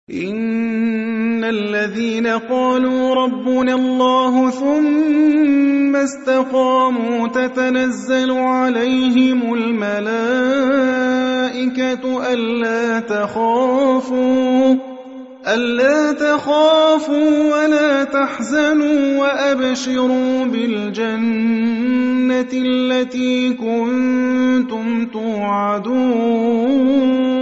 إِنَّ الَّذِينَ قَالُوا رَبُّنَا اللَّهُ ثُمَّ اسْتَقَامُوا تَتَنَزَّلُ عَلَيْهِمُ الْمَلَائِكَةُ أَلَّا تَخَافُوا وَلَا تَحْزَنُوا وَأَبْشِرُوا بِالْجَنَّةِ الَّتِي كُنتُمْ تُوعَدُونَ